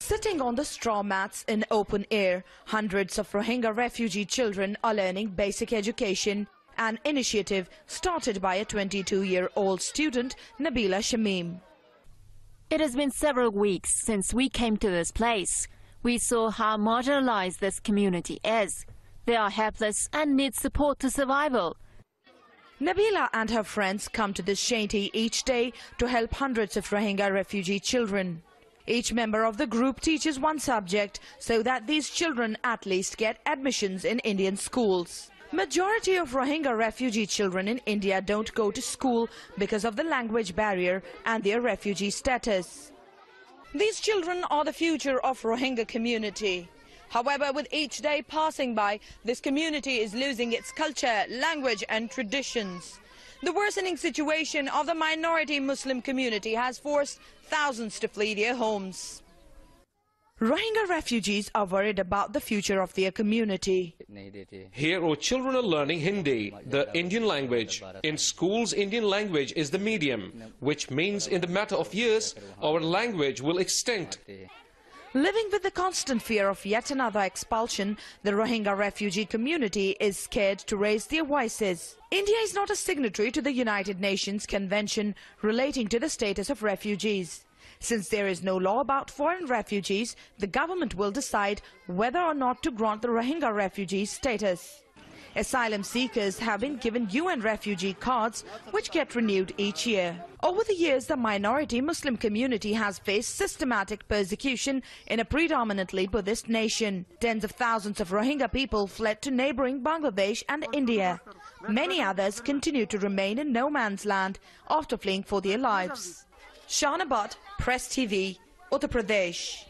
Sitting on the straw mats in open air, hundreds of Rohingya refugee children are learning basic education, an initiative started by a 22-year-old student, Nabila Shamim. It has been several weeks since we came to this place. We saw how marginalized this community is. They are helpless and need support to survival. Nabila and her friends come to this shanty each day to help hundreds of Rohingya refugee children. Each member of the group teaches one subject so that these children at least get admissions in Indian schools. Majority of Rohingya refugee children in India don't go to school because of the language barrier and their refugee status. These children are the future of Rohingya community. However, with each day passing by, this community is losing its culture, language and traditions. The worsening situation of the minority Muslim community has forced thousands to flee their homes. Rohingya refugees are worried about the future of their community. Here our children are learning Hindi, the Indian language. In schools, Indian language is the medium, which means in the matter of years, our language will extinct. Living with the constant fear of yet another expulsion, the Rohingya refugee community is scared to raise their voices. India is not a signatory to the United Nations Convention relating to the status of refugees. Since there is no law about foreign refugees, the government will decide whether or not to grant the Rohingya refugees status. Asylum seekers have been given UN refugee cards, which get renewed each year. Over the years, the minority Muslim community has faced systematic persecution in a predominantly Buddhist nation. Tens of thousands of Rohingya people fled to neighboring Bangladesh and India. Many others continue to remain in no man's land after fleeing for their lives. Shahna Bhatt, Press TV, Uttar Pradesh.